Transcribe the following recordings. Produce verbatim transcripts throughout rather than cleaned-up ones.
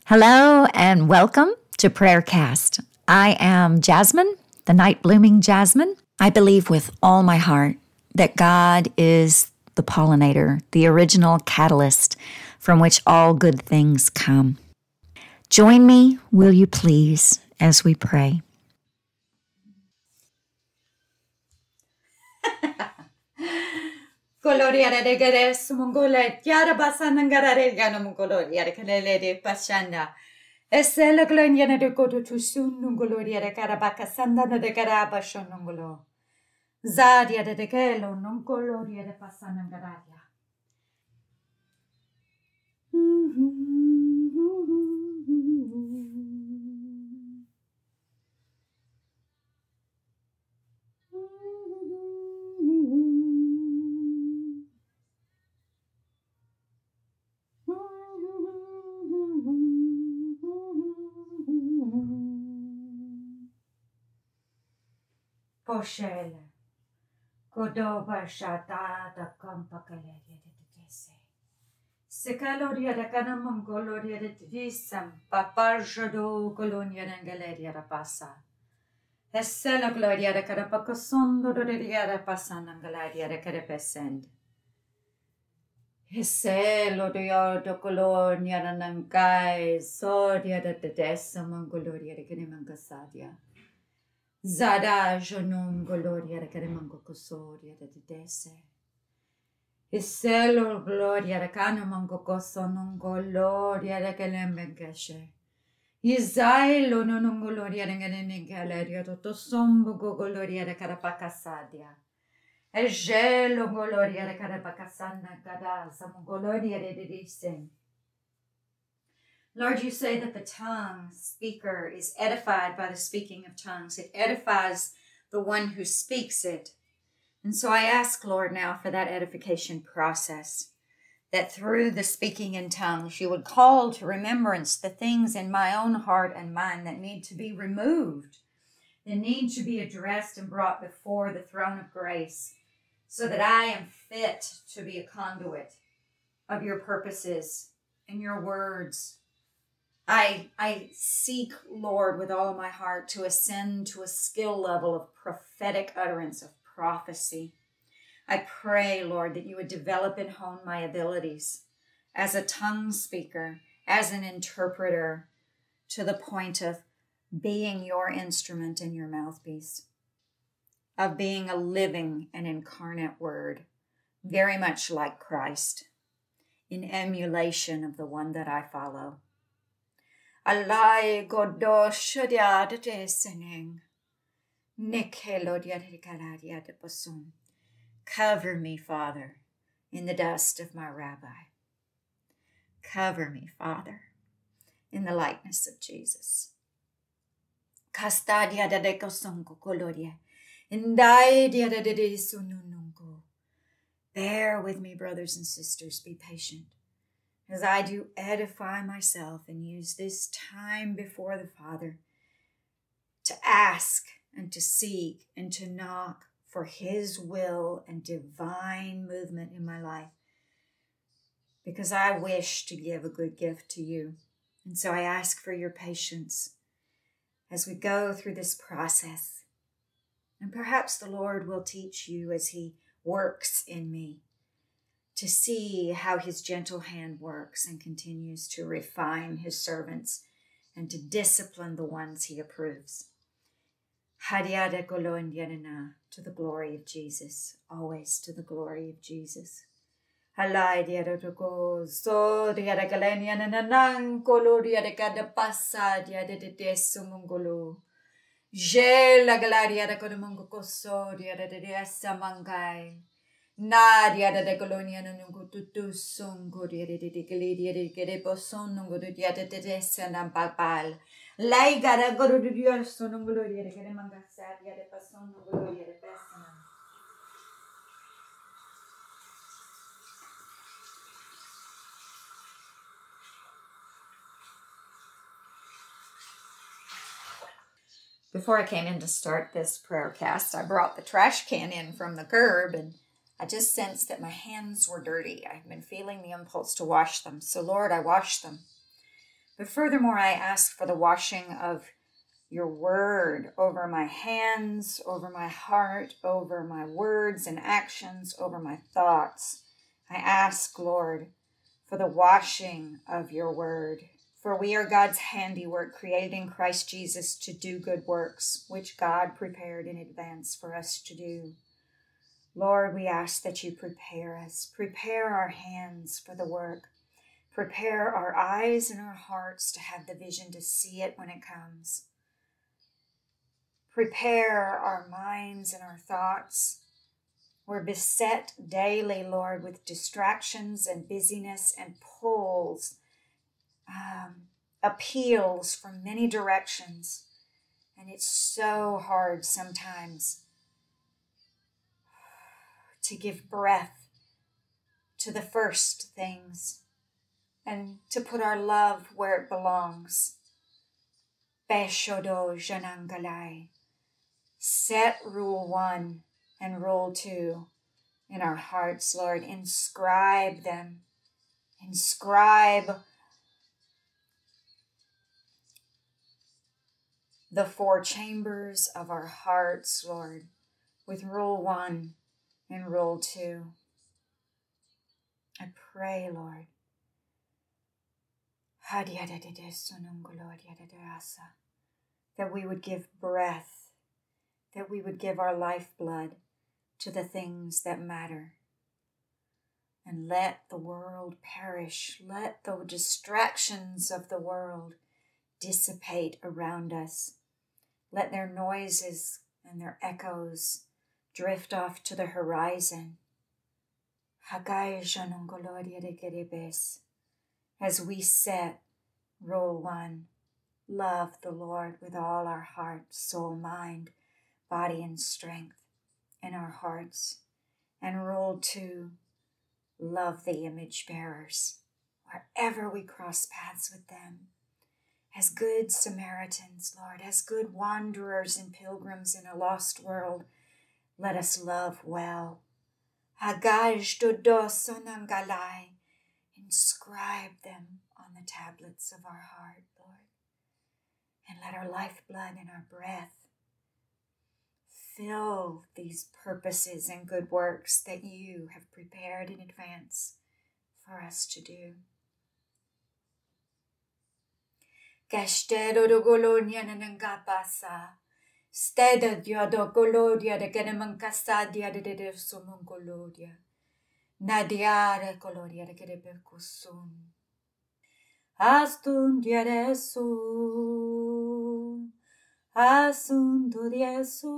Hello and welcome to Prayercast. I am Jasmine, the night blooming Jasmine. I believe with all my heart that God is the pollinator, the original catalyst from which all good things come. Join me, will you please, as we pray. Gloria de Geres, Mongola, Yarabasan, Garare, Yanamongolo, Yarakanele de Pashanda. Esela Gloria de Goto to soon, Nungoloria de Carabaka, Sandana de Garabashon Nungolo. Zadia de Gelo, Nungoloria de Pasana Garadia. Poshele, Godoba Shata, the Compacaleria de Tese. Secaloria de Canamum Goloria de Tisam, Papa Jado, Colonia and Galeria de Passa. Essela Gloria de Carapacosondo de Riara Passan and Galaria de Carapescend. Esselo de Ordo Colonia and Nangai, Sodia de Desam and Goloria de Canimancasadia. Zada Jonum Gloria de Carimanco Cosoria de Desse. Iselo Gloria de Canamanco Cosonum Gloria de Calembencashe. Isailo non Gloria de Ganenicaleria, Toto Sombo Gloria de Carapacasadia. Egelo Gloria de Carapacasana Cadasa, Gloria de Disse. Lord, you say that the tongue speaker is edified by the speaking of tongues. It edifies the one who speaks it. And so I ask, Lord, now for that edification process, that through the speaking in tongues, you would call to remembrance the things in my own heart and mind that need to be removed, that need to be addressed and brought before the throne of grace, so that I am fit to be a conduit of your purposes and your words. I, I seek, Lord, with all my heart to ascend to a skill level of prophetic utterance, of prophecy. I pray, Lord, that you would develop and hone my abilities as a tongue speaker, as an interpreter, to the point of being your instrument and your mouthpiece, of being a living and incarnate word, very much like Christ, in emulation of the one that I follow. Alai godo shodia de tesening. Nikhelodia de galadia de posum. Cover me, Father, in the dust of my rabbi. Cover me, Father, in the likeness of Jesus. Castadia de cosongo coloria. Indai dia de de sununungo. Bear with me, brothers and sisters, be patient, as I do edify myself and use this time before the Father to ask and to seek and to knock for his will and divine movement in my life, because I wish to give a good gift to you. And so I ask for your patience as we go through this process. And perhaps the Lord will teach you as he works in me, to see how his gentle hand works and continues to refine his servants and to discipline the ones he approves. Hadiada golondiana, to the glory of Jesus, always to the glory of Jesus. Halai diada to go, so diada galeniana nanang coloria de cada passadia de desumungolo. Je la galaria de codomungo cosodia de essa mangai. Nadia de colonia nungu tutu sungu di di di galidia di gede poson nungu di dia de dessa nan papal. Lei gara goru di dio sonungu di de gede mangasadia de poson nungu di de pessana. Before I came in to start this prayer cast, I brought the trash can in from the curb, and I just sensed that my hands were dirty. I've been feeling the impulse to wash them. So, Lord, I wash them. But furthermore, I ask for the washing of your word over my hands, over my heart, over my words and actions, over my thoughts. I ask, Lord, for the washing of your word. For we are God's handiwork, created in Christ Jesus to do good works, which God prepared in advance for us to do. Lord, we ask that you prepare us. Prepare our hands for the work. Prepare our eyes and our hearts to have the vision to see it when it comes. Prepare our minds and our thoughts. We're beset daily, Lord, with distractions and busyness and pulls, um, appeals from many directions. And it's so hard sometimes to give breath to the first things and to put our love where it belongs. Beshodo Janangalai. Set rule one and rule two in our hearts, Lord. Inscribe them. Inscribe the four chambers of our hearts, Lord, with rule one and rule two. I pray, Lord, that we would give breath, that we would give our lifeblood to the things that matter. And let the world perish. Let the distractions of the world dissipate around us. Let their noises and their echoes drift off to the horizon. As we set rule one, love the Lord with all our heart, soul, mind, body, and strength in our hearts. And rule two, love the image bearers wherever we cross paths with them. As good Samaritans, Lord, as good wanderers and pilgrims in a lost world, let us love well. Hagaj dodosonangalai. Inscribe them on the tablets of our heart, Lord. And let our lifeblood and our breath fill these purposes and good works that you have prepared in advance for us to do. Gastero do golonia nanangapasa. Steda diodo golodia de genemancassadia de de sumon golodia. Nadiare coloria de gerepercussun. Astun diaresu. Asunto diesu.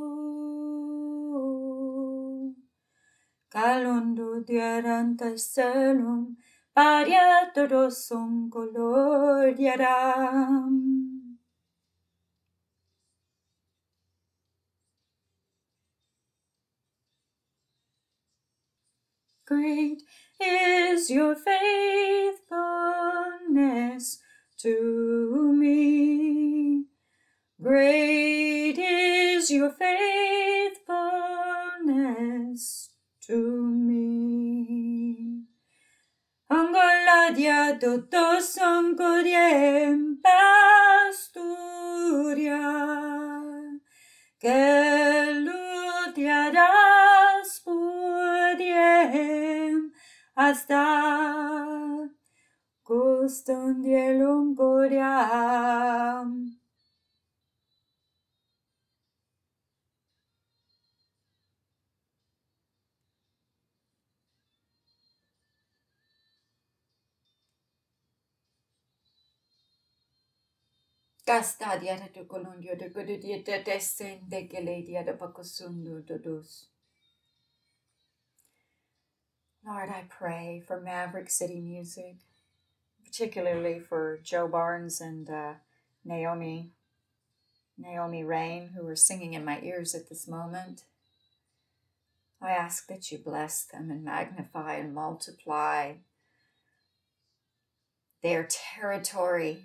Calondo diaranta celum. Pariatodos son coloriaram. Great is your faithfulness to me. Great is your faithfulness to me. Angoladia todos angoriem pasturia, que ludiadas pudiem hasta gustum dielum goriam. Castadia de colonio de godia de descend de geladia de bacosundo dodos. Lord, I pray for Maverick City Music, particularly for Joe Barnes and uh, Naomi, Naomi Rain, who are singing in my ears at this moment. I ask that you bless them and magnify and multiply their territory.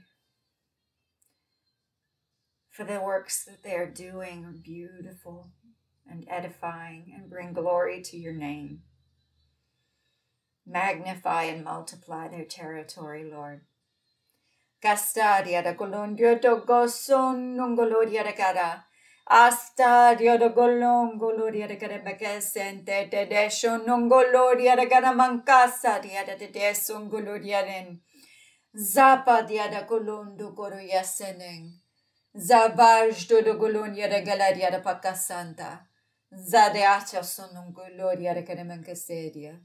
For the works that they are doing are beautiful and edifying and bring glory to your name. Magnify and multiply their territory, Lord. Castadia da Colondio to Goson Nongoloria da Cara. Astadio da Golon Goloria da Carabacasente de Desho Nongoloria da Caramancasa dia da Deson Goloriaren. Zapa dia da Colondo Coroyasenen. Zavaj do Golonia da Galaria da Pacasanta. Zadeacha son Goloria da Caramancaseria.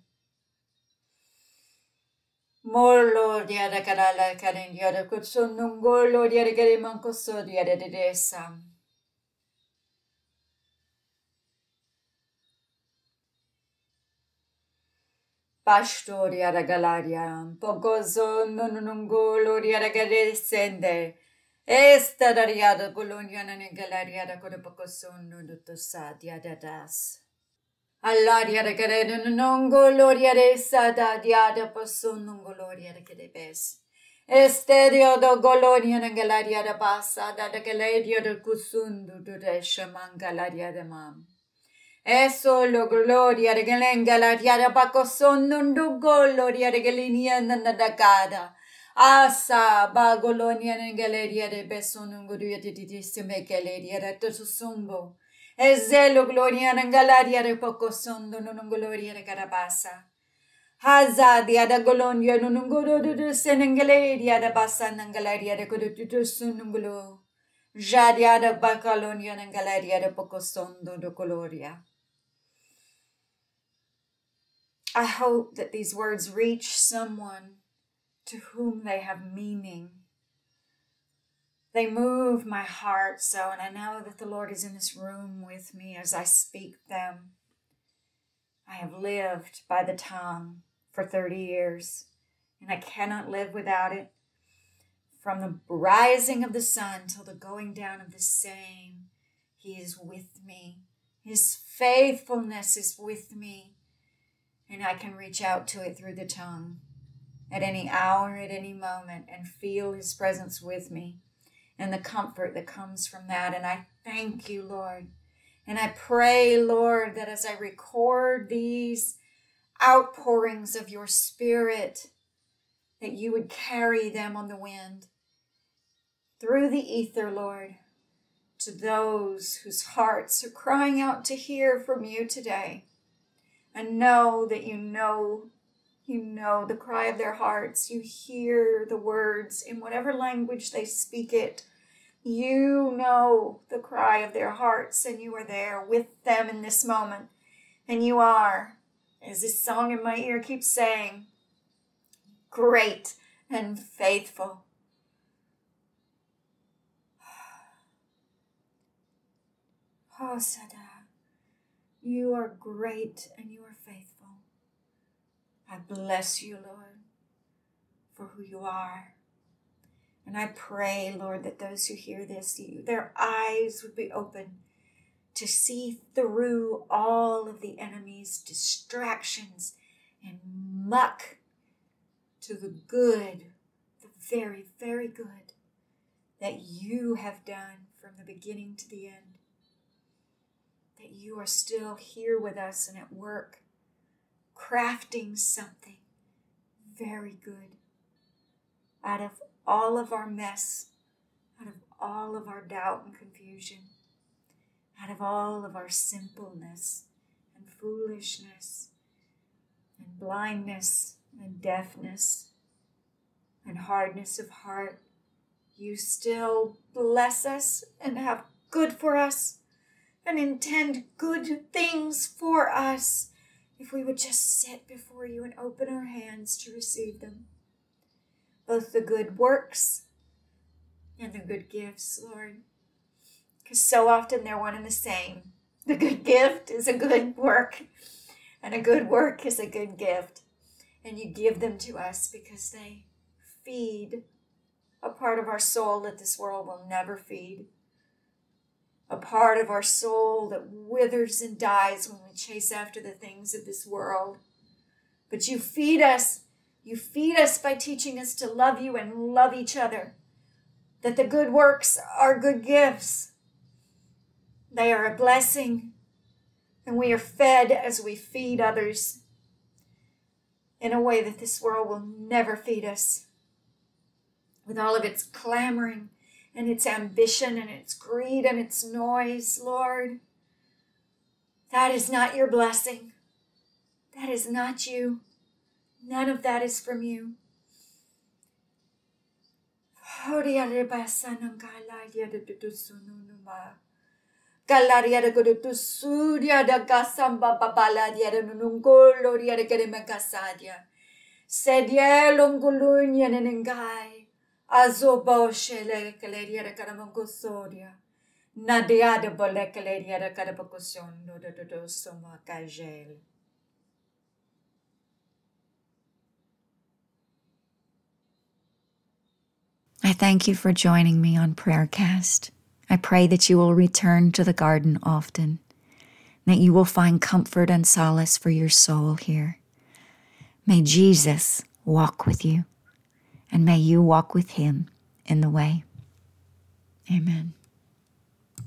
Molo dia da Carala Karen dia da Kutsun Nongolo dia da Caramancoso dia da Desam. Pastoria da Galaria, Pocoso nonungolo da Gadescende, Esta daria da Colonia and Galaria da Codapocosono do Tosadia da Das. Allaria da Cadena nongoloria de Sada diada Posonongoloria da Cadebes. Estedio do Golonia and Galaria da Bassa da Galadia da Cusundo do Deshaman Galaria da Mam. Eso lo gloria de Galenga la diada Paco son no gloria de Galinia Nadagada. Asa Bagolonia and Galeria de Besonunguria de Dissime Galeria de Tosumbo. Ezelo gloria and Galaria de Poco son no gloria de Carabasa. Haza diada Golonia nunguro de Senengaleria de Bassa and Galeria de Codutusunungulo. Jadia de Bacalonia and Galeria de Poco son do Gloria. I hope that these words reach someone to whom they have meaning. They move my heart so, and I know that the Lord is in this room with me as I speak them. I have lived by the tongue for thirty years, and I cannot live without it. From the rising of the sun till the going down of the same, He is with me. His faithfulness is with me. And I can reach out to it through the tongue at any hour, at any moment, and feel His presence with me and the comfort that comes from that. And I thank you, Lord. And I pray, Lord, that as I record these outpourings of your Spirit, that you would carry them on the wind through the ether, Lord, to those whose hearts are crying out to hear from you today. And know that you know, you know the cry of their hearts. You hear the words in whatever language they speak it. You know the cry of their hearts, and you are there with them in this moment. And you are, as this song in my ear keeps saying, great and faithful. Oh, Sada. You are great and you are faithful. I bless you, Lord, for who you are. And I pray, Lord, that those who hear this, you, their eyes would be open to see through all of the enemy's distractions and muck to the good, the very, very good that you have done from the beginning to the end. That you are still here with us and at work, crafting something very good out of all of our mess, out of all of our doubt and confusion, out of all of our simpleness and foolishness and blindness and deafness and hardness of heart. You still bless us and have good for us and intend good things for us if we would just sit before you and open our hands to receive them. Both the good works and the good gifts, Lord. Because so often they're one and the same. The good gift is a good work, and a good work is a good gift. And you give them to us because they feed a part of our soul that this world will never feed. A part of our soul that withers and dies when we chase after the things of this world. But you feed us. You feed us by teaching us to love you and love each other. That the good works are good gifts. They are a blessing. And we are fed as we feed others in a way that this world will never feed us. with all of its clamoring and its ambition and its greed and its noise, Lord. That is not your blessing. That is not you. None of that is from you. Galaria de Gudusudia da Gasamba Babaladia de Nungoloria de Gedemagasadia. Sedielongulunia Nengai. Azobo Shele Caleria de Caramangosodia. Nadia de Bolecaleria de Carabacosion no de Dosoma Cagel. I thank you for joining me on Prayercast. I pray that you will return to the garden often, that you will find comfort and solace for your soul here. May Jesus walk with you, and may you walk with him in the way. Amen.